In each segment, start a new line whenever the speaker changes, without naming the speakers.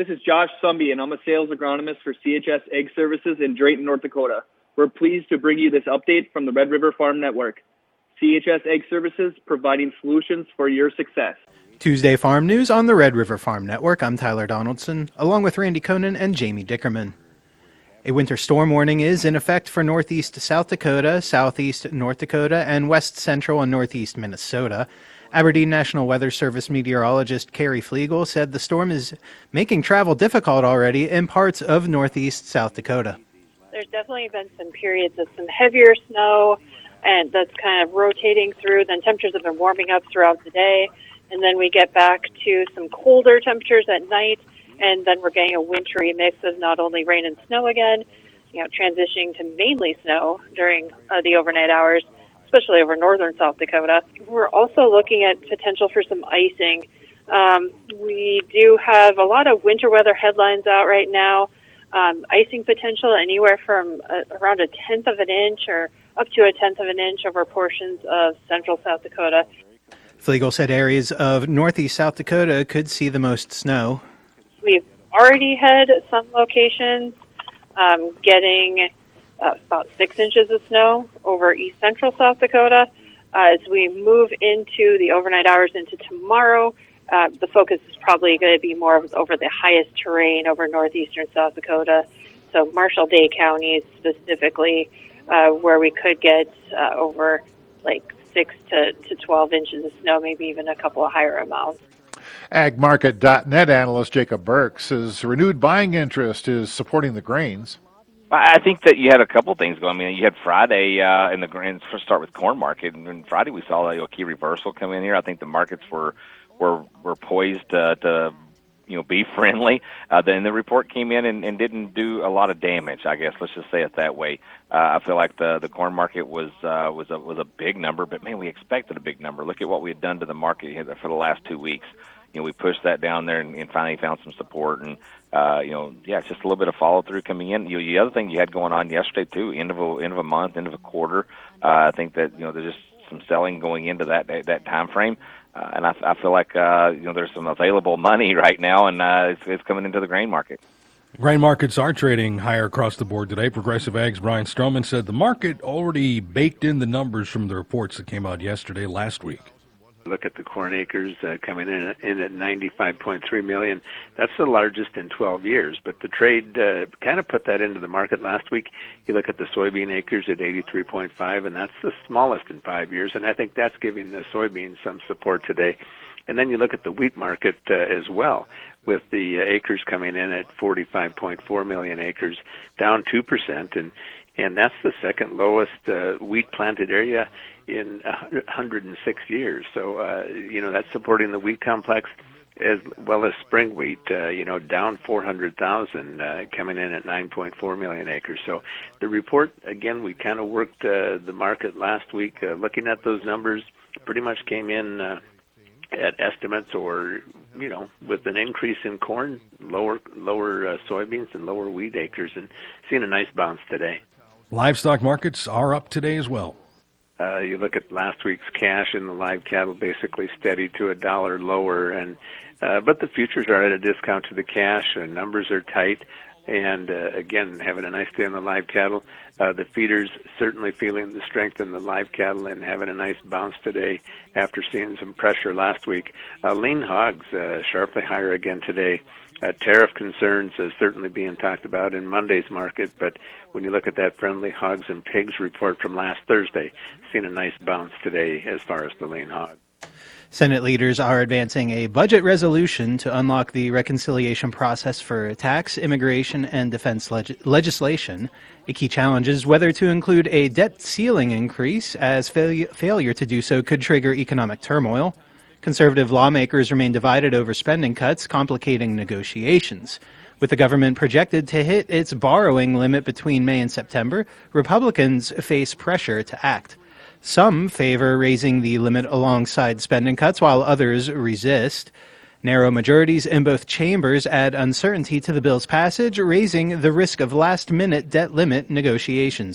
This is Josh Sumby, and I'm a sales agronomist for CHS Egg Services in Drayton, North Dakota. We're pleased to bring you this update from the Red River Farm Network. CHS Egg Services, providing solutions for your success.
Tuesday Farm News on the Red River Farm Network. I'm Tyler Donaldson, along with Randy Conan and Jamie Dickerman. A winter storm warning is in effect for northeast South Dakota, southeast North Dakota, and west central and northeast Minnesota. Aberdeen National Weather Service meteorologist Carrie Flegel said the storm is making travel difficult already in parts of northeast South Dakota.
There's definitely been some periods of some heavier snow, and that's kind of rotating through. Then temperatures have been warming up throughout the day, and then we get back to some colder temperatures at night, and then we're getting a wintry mix of not only rain and snow again, transitioning to mainly snow during the overnight hours, especially over northern South Dakota. We're also looking at potential for some icing. We do have a lot of winter weather headlines out right now. Icing potential anywhere from around 1/10 of an inch or up to 1/10 of an inch over portions of central South Dakota.
Flegel said areas of northeast South Dakota could see the most snow.
We've already had some locations getting about 6 inches of snow over east central South Dakota. As we move into the overnight hours into tomorrow, the focus is probably going to be more over the highest terrain over northeastern South Dakota. So Marshall-Day counties specifically, where we could get over like 6 to 12 inches of snow, maybe even a couple of higher amounts.
AgMarket.net analyst Jacob Burke says renewed buying interest is supporting the grains.
I think that you had a couple things going. I mean, you had Friday in the grains. First, start with corn market, and Friday we saw a key reversal come in here. I think the markets were poised to be friendly. Then the report came in and didn't do a lot of damage. I guess let's just say it that way. I feel like the corn market was a big number, but man, we expected a big number. Look at what we had done to the market for the last 2 weeks. We pushed that down there and finally found some support. And, it's just a little bit of follow through coming in. The other thing you had going on yesterday too, end of a month, end of a quarter. I think that, there's just some selling going into that time frame. And I feel like, there's some available money right now, and it's coming into the grain market.
Grain markets are trading higher across the board today. Progressive Ag's Brian Stroman said the market already baked in the numbers from the reports that came out last week.
Look at the corn acres coming in at 95.3 million. That's the largest in 12 years, but the trade kind of put that into the market last week. You look at the soybean acres at 83.5, and that's the smallest in 5 years, and I think that's giving the soybeans some support today. And then you look at the wheat market as well, with the acres coming in at 45.4 million acres, down 2%, and that's the second lowest wheat planted area in 106 years. So, that's supporting the wheat complex as well as spring wheat, down 400,000, coming in at 9.4 million acres. So the report, again, we kind of worked the market last week looking at those numbers, pretty much came in at estimates or, with an increase in corn, lower soybeans and lower wheat acres, and seeing a nice bounce today.
Livestock markets are up today as well.
You look at last week's cash in the live cattle, basically steady to $1 lower, and but the futures are at a discount to the cash. Numbers are tight, and again, having a nice day on the live cattle. The feeders certainly feeling the strength in the live cattle and having a nice bounce today after seeing some pressure last week. Lean hogs sharply higher again today. Tariff concerns certainly being talked about in Monday's market, but when you look at that friendly hogs and pigs report from last Thursday, seeing a nice bounce today as far as the lean hog.
Senate leaders are advancing a budget resolution to unlock the reconciliation process for tax, immigration, and defense legislation. A key challenge is whether to include a debt ceiling increase, as failure to do so could trigger economic turmoil. Conservative lawmakers remain divided over spending cuts, complicating negotiations. With the government projected to hit its borrowing limit between May and September, Republicans face pressure to act. Some favor raising the limit alongside spending cuts, while others resist. Narrow majorities in both chambers add uncertainty to the bill's passage, raising the risk of last-minute debt limit negotiations.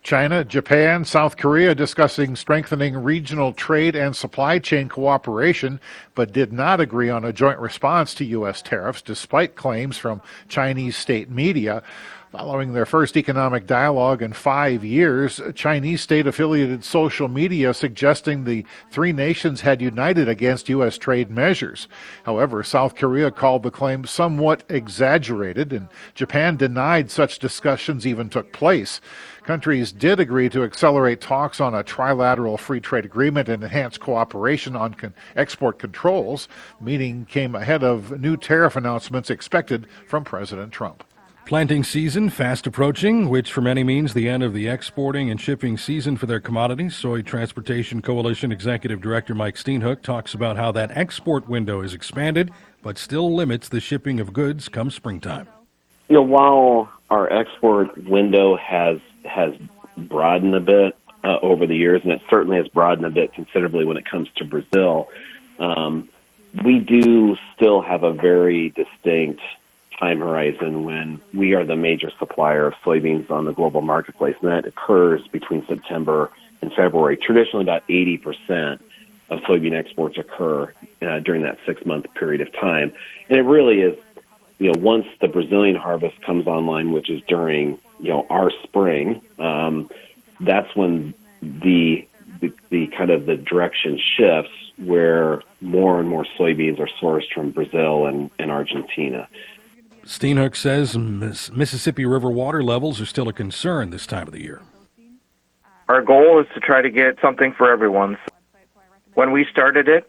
China, Japan, South Korea discussing strengthening regional trade and supply chain cooperation, but did not agree on a joint response to U.S. tariffs, despite claims from Chinese state media. Following their first economic dialogue in 5 years, Chinese state-affiliated social media suggesting the three nations had united against U.S. trade measures. However, South Korea called the claim somewhat exaggerated, and Japan denied such discussions even took place. Countries did agree to accelerate talks on a trilateral free trade agreement and enhance cooperation on export controls. The meeting came ahead of new tariff announcements expected from President Trump.
Planting season fast approaching, which for many means the end of the exporting and shipping season for their commodities. Soy Transportation Coalition Executive Director Mike Steenhoek talks about how that export window is expanded, but still limits the shipping of goods come springtime.
While our export window has broadened a bit over the years, and it certainly has broadened a bit considerably when it comes to Brazil, we do still have a very distinct time horizon when we are the major supplier of soybeans on the global marketplace, and that occurs between September and February. Traditionally, about 80% of soybean exports occur during that 6-month period of time. And it really is, once the Brazilian harvest comes online, which is during, our spring, that's when the kind of the direction shifts where more and more soybeans are sourced from Brazil and Argentina.
Steenhoek says Mississippi River water levels are still a concern this time of the year.
Our goal is to try to get something for everyone. When we started it,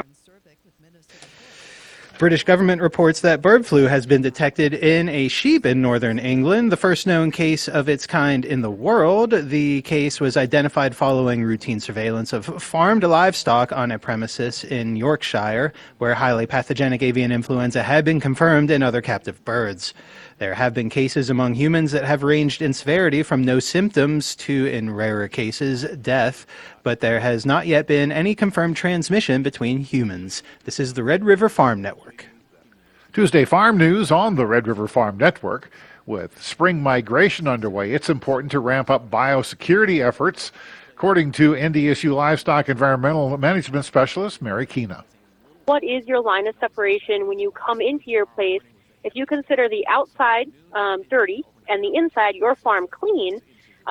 British government reports that bird flu has been detected in a sheep in northern England, the first known case of its kind in the world. The case was identified following routine surveillance of farmed livestock on a premises in Yorkshire, where highly pathogenic avian influenza had been confirmed in other captive birds. There have been cases among humans that have ranged in severity from no symptoms to, in rarer cases, death, but there has not yet been any confirmed transmission between humans. This is the Red River Farm Network.
Tuesday Farm News on the Red River Farm Network. With spring migration underway, it's important to ramp up biosecurity efforts, according to NDSU Livestock Environmental Management Specialist Mary Keena.
What is your line of separation when you come into your place? If you consider the outside dirty and the inside, your farm, clean,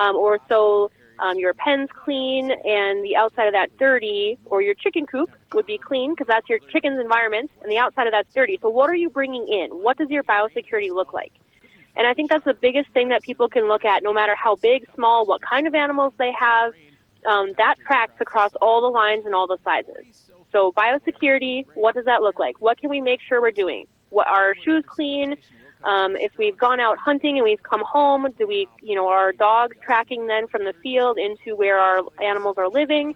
your pen's clean and the outside of that dirty, or your chicken coop would be clean because that's your chicken's environment, and the outside of that's dirty. So what are you bringing in? What does your biosecurity look like? And I think that's the biggest thing that people can look at, no matter how big, small, what kind of animals they have. That tracks across all the lines and all the sizes. So biosecurity, what does that look like? What can we make sure we're doing? What, are our shoes clean? If we've gone out hunting and we've come home, do we, are our dogs tracking then from the field into where our animals are living?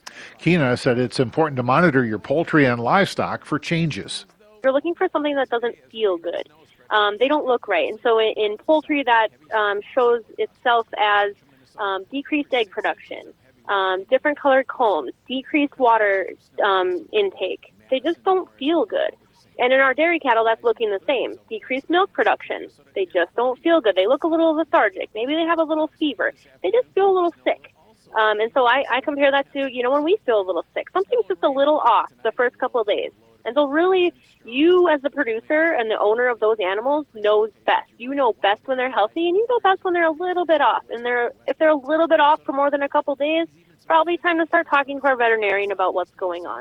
Keena said it's important to monitor your poultry and livestock for changes.
You're looking for something that doesn't feel good. They don't look right. And so in poultry, that shows itself as decreased egg production, different colored combs, decreased water intake. They just don't feel good. And in our dairy cattle, that's looking the same. Decreased milk production. They just don't feel good. They look a little lethargic. Maybe they have a little fever. They just feel a little sick. And so I compare that to, when we feel a little sick. Something's just a little off the first couple of days. And so really, you as the producer and the owner of those animals knows best. You know best when they're healthy, and you know best when they're a little bit off. And if they're a little bit off for more than a couple of days, it's probably time to start talking to our veterinarian about what's going on.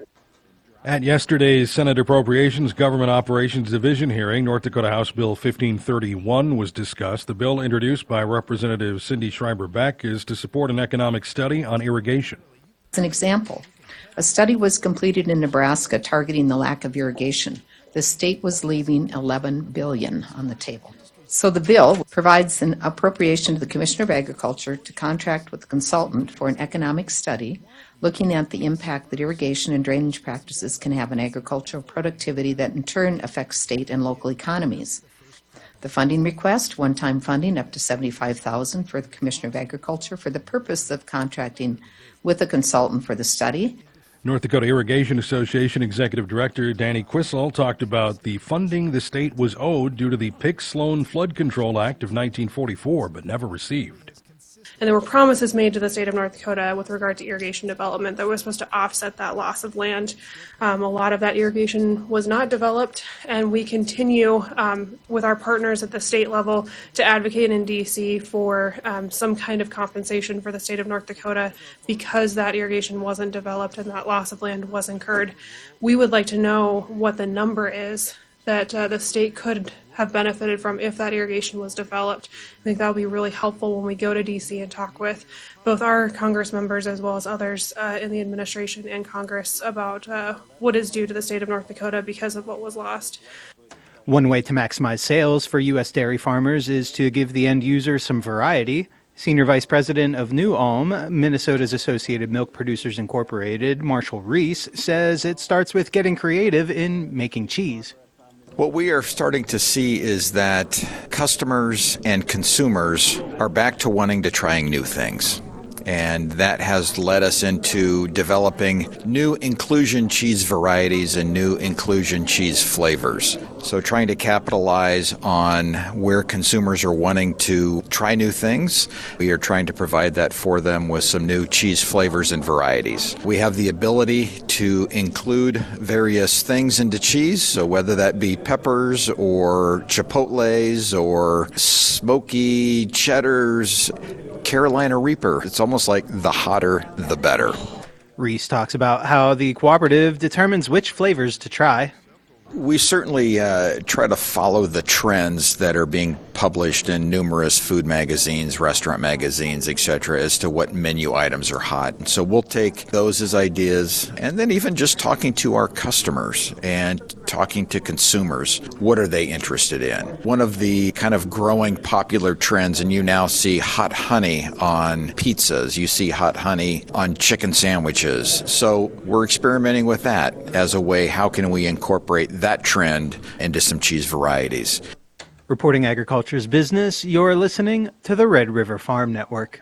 At yesterday's Senate Appropriations Government Operations Division hearing, North Dakota House Bill 1531 was discussed. The bill, introduced by Representative Cindy Schreiber-Beck, is to support an economic study on irrigation.
As an example, a study was completed in Nebraska targeting the lack of irrigation. The state was leaving $11 billion on the table. So the bill provides an appropriation to the Commissioner of Agriculture to contract with a consultant for an economic study looking at the impact that irrigation and drainage practices can have on agricultural productivity that in turn affects state and local economies. The funding request, one-time funding up to $75,000 for the Commissioner of Agriculture for the purpose of contracting with a consultant for the study.
North Dakota Irrigation Association Executive Director Danny Quissel talked about the funding the state was owed due to the Pick-Sloan Flood Control Act of 1944, but never received.
And there were promises made to the state of North Dakota with regard to irrigation development that was supposed to offset that loss of land. A lot of that irrigation was not developed, and we continue with our partners at the state level to advocate in DC for some kind of compensation for the state of North Dakota because that irrigation wasn't developed and that loss of land was incurred. We would like to know what the number is that the state could have benefited from if that irrigation was developed. I think that would be really helpful when we go to DC and talk with both our Congress members as well as others in the administration and Congress about what is due to the state of North Dakota because of what was lost.
One way to maximize sales for U.S. dairy farmers is to give the end user some variety. Senior Vice President of New Ulm, Minnesota's Associated Milk Producers Incorporated, Marshall Reese, says it starts with getting creative in making cheese.
What we are starting to see is that customers and consumers are back to wanting to trying new things. And that has led us into developing new inclusion cheese varieties and new inclusion cheese flavors. So trying to capitalize on where consumers are wanting to try new things, we are trying to provide that for them with some new cheese flavors and varieties. We have the ability to include various things into cheese, so whether that be peppers or chipotles or smoky cheddars, Carolina Reaper. It's almost like the hotter, the better.
Reese talks about how the cooperative determines which flavors to try.
We certainly try to follow the trends that are being published in numerous food magazines, restaurant magazines, etc., as to what menu items are hot. And so we'll take those as ideas, and then even just talking to our customers and talking to consumers, what are they interested in? One of the kind of growing popular trends, and you now see hot honey on pizzas, you see hot honey on chicken sandwiches. So we're experimenting with that as a way, how can we incorporate that trend into some cheese varieties?
Reporting agriculture's business, you're listening to the Red River Farm Network.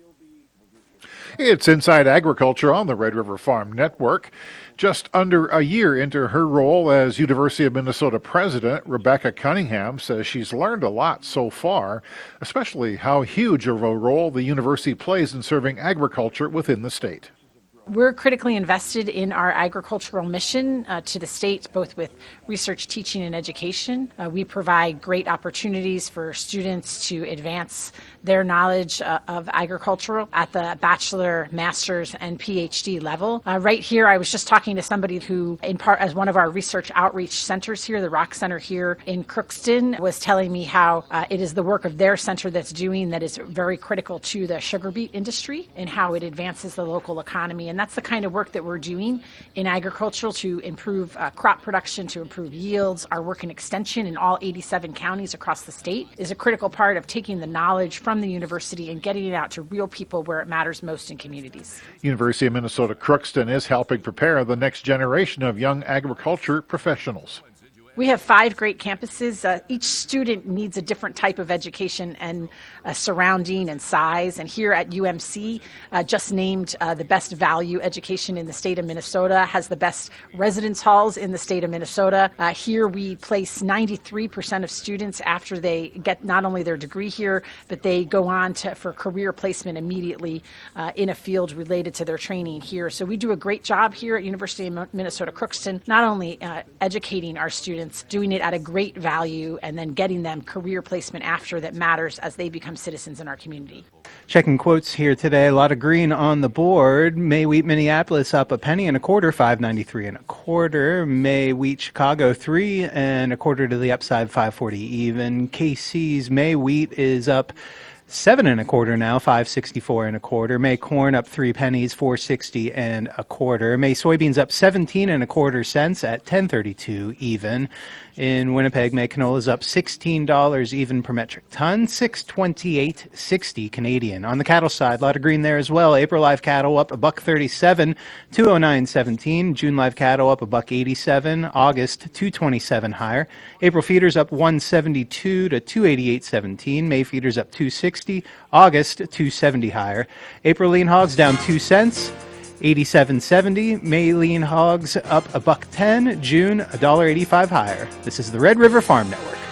It's Inside Agriculture on the Red River Farm Network. Just under a year into her role as University of Minnesota president, Rebecca Cunningham says she's learned a lot so far, especially how huge of a role the university plays in serving agriculture within the state.
We're critically invested in our agricultural mission to the state, both with research, teaching, and education. We provide great opportunities for students to advance their knowledge of agriculture at the bachelor, master's, and PhD level. Right here, I was just talking to somebody who, in part as one of our research outreach centers here, the Rock Center here in Crookston, was telling me how it is the work of their center that's doing that is very critical to the sugar beet industry and how it advances the local economy. And that's the kind of work that we're doing in agriculture to improve crop production, to improve yields. Our work in extension in all 87 counties across the state is a critical part of taking the knowledge from the university and getting it out to real people where it matters most in communities.
University of Minnesota Crookston is helping prepare the next generation of young agriculture professionals.
We have 5 great campuses. Each student needs a different type of education and surrounding and size. And here at UMC, just named the best value education in the state of Minnesota, has the best residence halls in the state of Minnesota. Here we place 93% of students after they get not only their degree here, but they go on for career placement immediately in a field related to their training here. So we do a great job here at University of Minnesota Crookston, not only educating our students, doing it at a great value, and then getting them career placement after that matters as they become citizens in our community.
Checking quotes here today. A lot of green on the board. May wheat Minneapolis up a penny and a quarter, 5.93 and a quarter. May wheat Chicago 3 and a quarter to the upside, 5.40 even. KC's May wheat is up 7 and a quarter now, 5.64 and a quarter. May corn up 3 pennies, 4.60 and a quarter. May soybeans up 17 and a quarter cents at 10.32 even. In Winnipeg, May canola is up $16 even per metric ton, 628.60 Canadian. On the cattle side, a lot of green there as well. April live cattle up $1.37, 209.17. June live cattle up $1.87. August 227 higher. April feeders up 172 to 288.17. May feeders up 260. August 270 higher. April lean hogs down 2 cents. 87.70. May lean hogs up $1.10. June $1.85 higher. This is the Red River Farm Network.